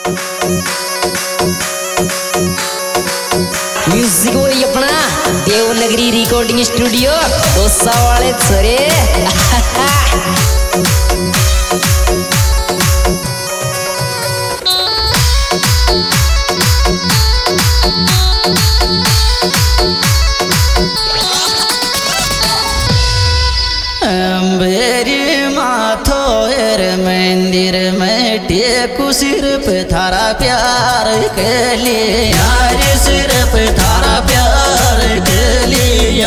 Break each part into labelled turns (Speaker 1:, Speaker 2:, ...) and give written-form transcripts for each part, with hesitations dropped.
Speaker 1: Music वही अपना Devanagari recording studio dosa वाले छोरे।
Speaker 2: मंदिर में टेकू सिर पे थारा प्यार के लिए यार, सिर पे थारा प्यार के लिए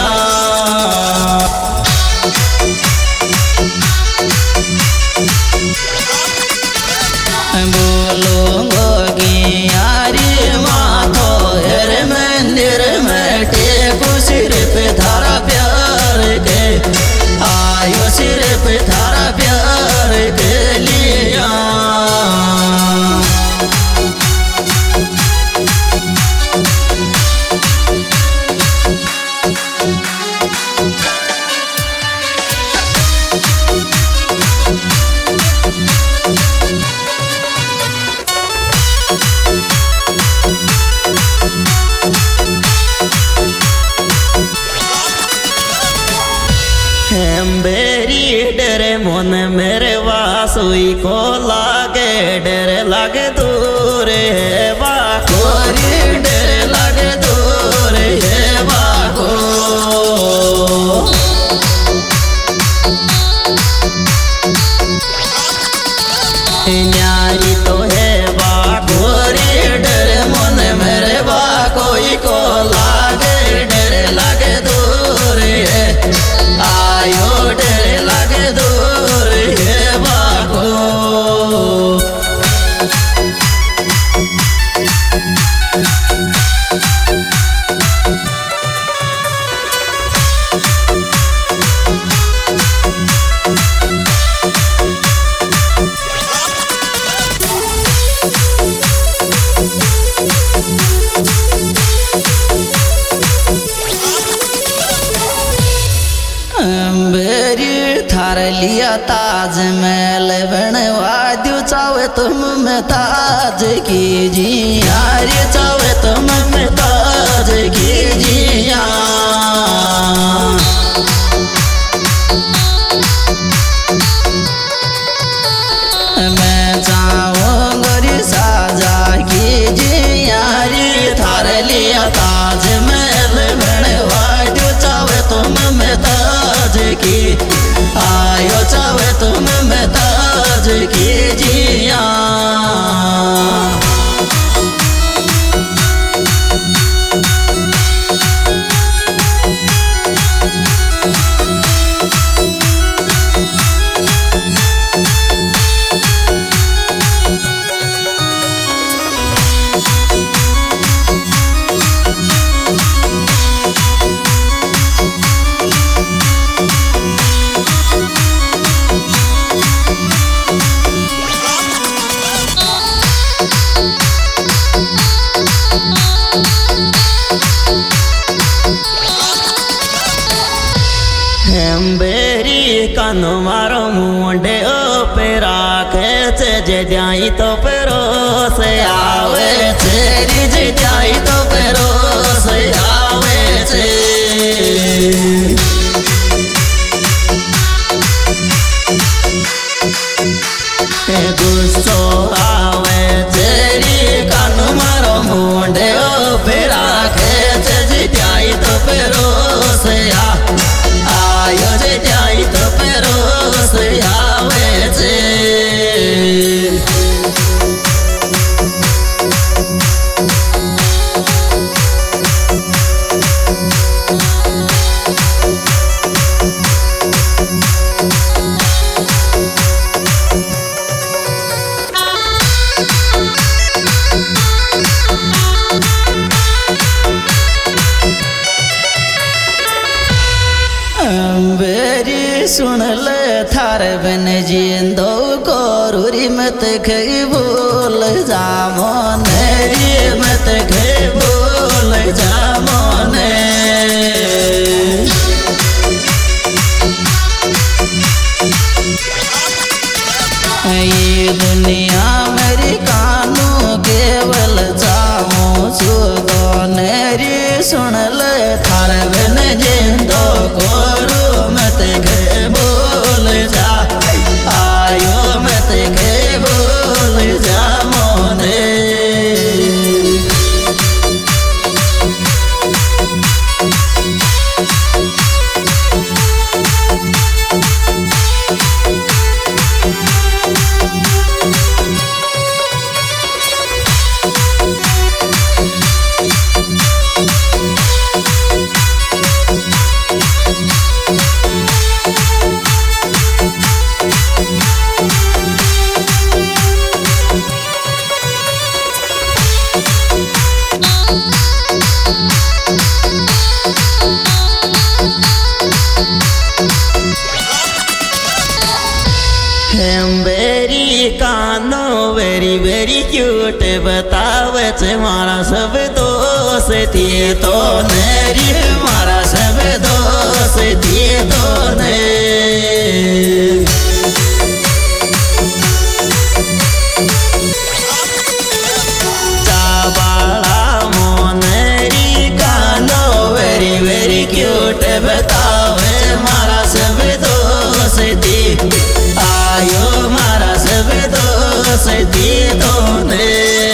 Speaker 2: बोलूंगी यारी माथो हेर मंदिर में टेकू सिर पे थारा प्यार के आयो, सिर पे थारा प्यार के लिया। बेरी डरे मन मेरे वासुई को लागे डर लगे दूर है बाको, डर लगे दूर है बाको। न्यारी तो है बाको डर मन मेरे बाको को लागे डर लगे दूर है आयो, डर लगे दूर है बाको। थार लिया ताजमहल बनवा दू, चाहे तुम में ताज कीजिए यार, चाहे तुम में ताज कीजिए। मैं चाहूँगी साजा कीजिए यार, थार लिया ताजमहल बनवा दू, चाहे तुम में ताज की आयो, चाहे तुम में ताज कीजिए। बेरी कानो मारो मुंडे ओ पे राखे छे, जे जाई तो परोस आवे छे, जे जाई तो परोस आवे छे। गुस्सो आवे छे कानो मारो मुंडे ओ पे राखे छे, जे जाई तो परोस आयो, जे जाई तो परोस आवे छे। सुन ले थार बन जिंदो गोरुरी मत खई बोल जामोने, मत खई बोल जामोने। ये दुनिया मेरी कानू क्यूट बतावे छे मारा सब दोस्ती तो नेरी मारा सब दोस्ती तो ने चाबाला मोनेरी कानो वेरी वेरी क्यूट बतावे मारा सब दोस्ती आयो मारा सब दोस्ती तो ने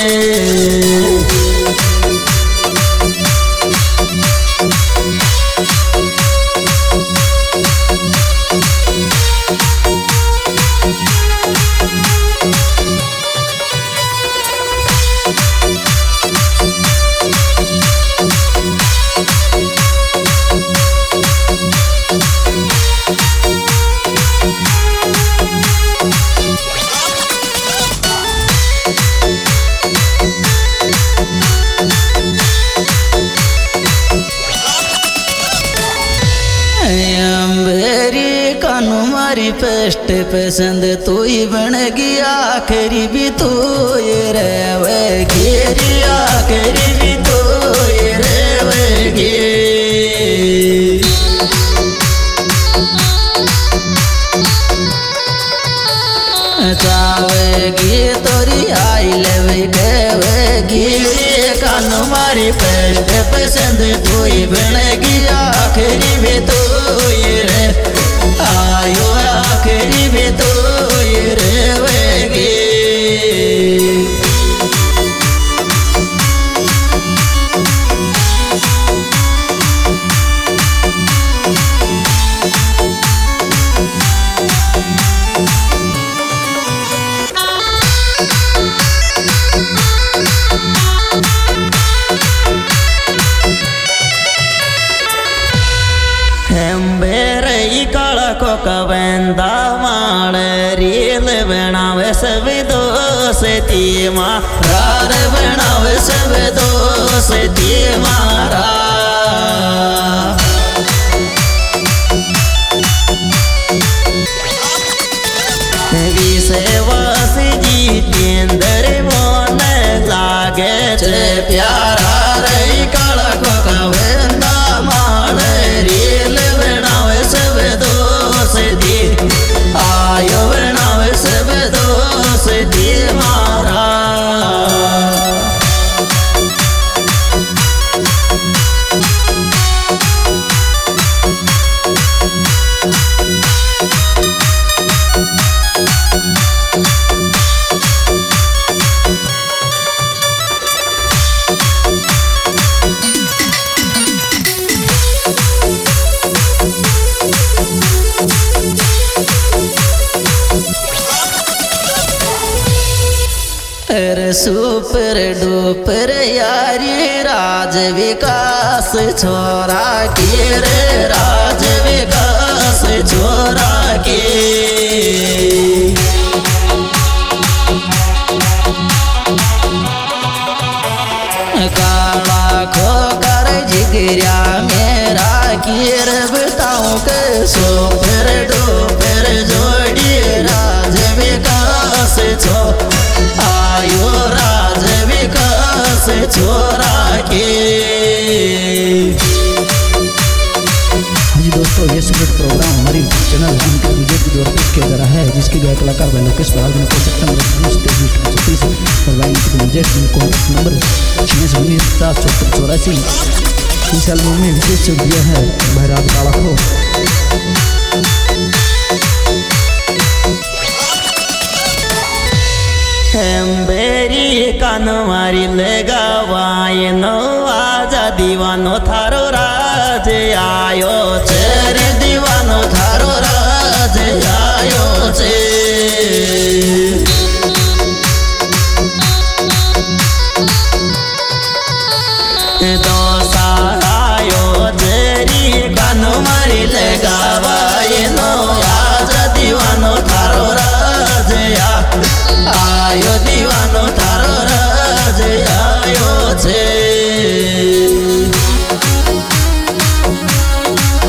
Speaker 2: मारी फर्स्ट पसंद तू ही बन गया आखिरी भी तू ये रहेगी आखिरी भी तू ये रहेगी चावेगी तोरी आई लेवेगी कानू मारी फर्स्ट पसंद तू ही बन गया आखिरी भी तू ये रे आयो आखिरी भी तो ये रहेगी कवेंदा माल रील बनावे सब दोस्ती मार बनावे सब दोस्ती मारा विषवास जितेंद्र मोन लागे छे प्यारा रही काला को कवेंदा माल रील बनावे सब दोस्ती आयो बनावे सब दोस्ती मारा सुपर डुपर यारी राज विकास छोरा के रे राज विकास छोरा के काला खोकर जिगरिया मेरा कीर बताऊं के सुपर डुपर जोड़ी राज विकास छो आयो राज विकास छोरा के।
Speaker 3: जी दोस्तों, ये सिगरेट प्रोग्राम हमारे चैनल के द्वारा पेश किया जा रहा है, जिसके गायक कलाकार भाई लोकेश लाल ने सितंबर और भाई कॉन्टैक्ट नंबर 66 इस एल्बम में विशेष दिया है भैराज काला को।
Speaker 2: बेरी कानो मारी लगावाए नो आजा दीवानो थारो राज आयो चेरे दीवानो थारो राज आयो चे दोसा आयो चेरी कानो मारी लगावाए नो आजा दीवानो थारो राज आयो दीवानो थारो राज आयो छे।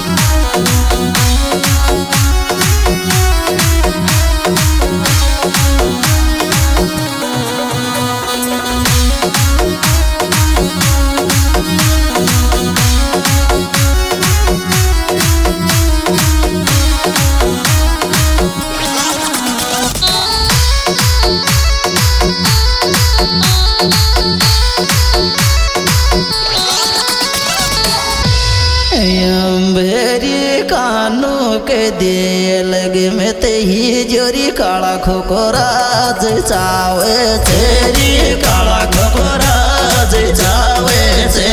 Speaker 2: के दिल लगे में ते ही जोरी काला खोकोरा जे चावे तेरी काला खोकोरा जे चावे से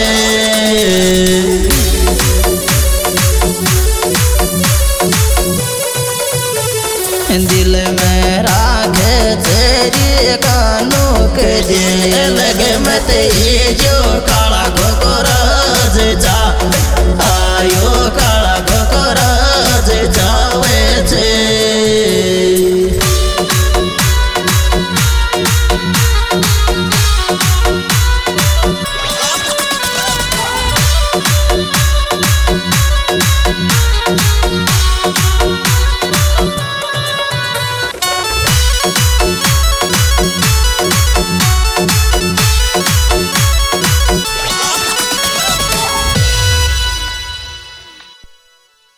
Speaker 2: दिल में राखे तेरी कानों के दिल लगे में ते ही जो काला खोकोरा जे जा आयो काला खोकोरा जे जावे छे।